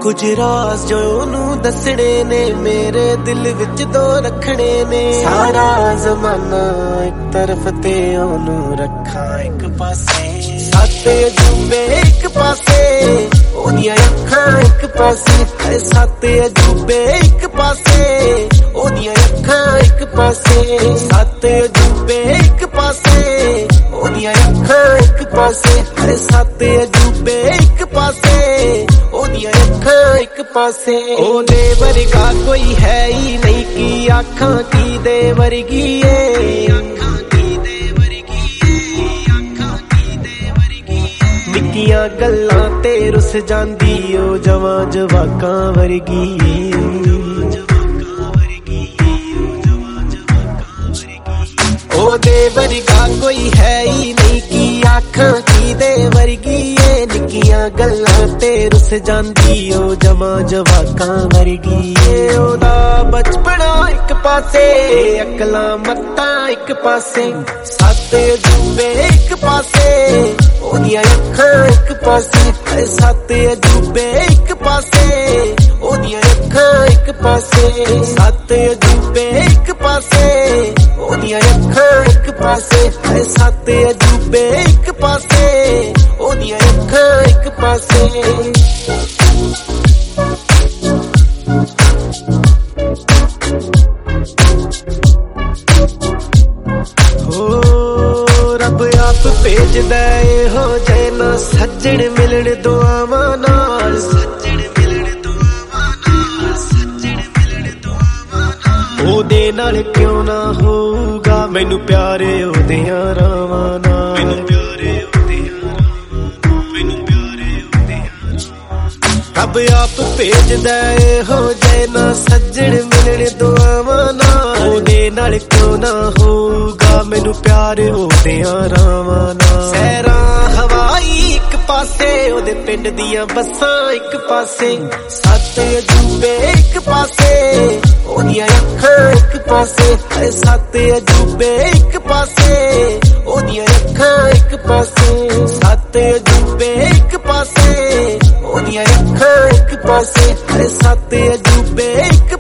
कुछ राज जो ओनू दसने ने मेरे दिल विच दो रखने ने। सारा जमाना एक तरफ ते ओनू रखा एक पासे। सत्त अजूबे एक पासे ओदियां अखां एक पासे। सत्त अजूबे एक पासे ओदियां अखां एक पासे। सत्त अजूबे एक पासे ओदियां अखां एक पासे। सत्त अजूबे एक पासे ओदियां अखां एक पासे। ओदे वर्गा कोई है ही नहीं की आखां की दे वर्गी निक्कियां गल्लां ते रुस जांदी ओ जवां जवाकां वर्गी। ओदे वर्गा कोई है ही नहीं की आखां की दे वर्गी निक्कियां गल्लां ते रुस जांदी ओ जवां जवाकां वर्गी। ओदा बचपना एक पासे अकलां मत्तां एक पासे। सत्त अजूबे एक पासे ओदियां अखां एक पासे। सत्त अजूबे एक पासे ओदियां अखां एक पासे। सत्त अजूबे एक पासे ओदियां अखां एक पासे। सत्त अजूबे एक पासे ओदियां अखां एक पासे। रब आप भेजदा हो जाए ना सज्जण मिलन दुआवां नाल। ओदे नाल क्यों ना होगा मैनू प्यारे ओदियां रावां नाल। रब आप भेजदा हो जाए ना सज्जण मिलन दुआवां नाल। ओदे नाल क्यों ना होगा मैनू प्यार ओदियां रावां नाल। सैरां हवाई एक पासे ओदे पिंड दियां बसां एक पासे। सत्त अजूबे एक पासे ओदियां अखां एक पासे। सत्त अजूबे एक पासे ओदियां अखां एक पासे। सत्त अजूबे एक पासे ओदियां अखां एक पासे। सत्त अजूबे एक